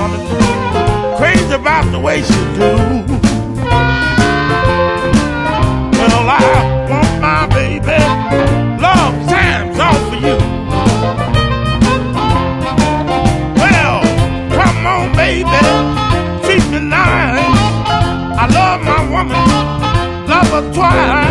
woman, crazy about the way she do. Well, I want my baby love times all for you. Well, come on, baby, treat me nice. I love my woman, love her twice.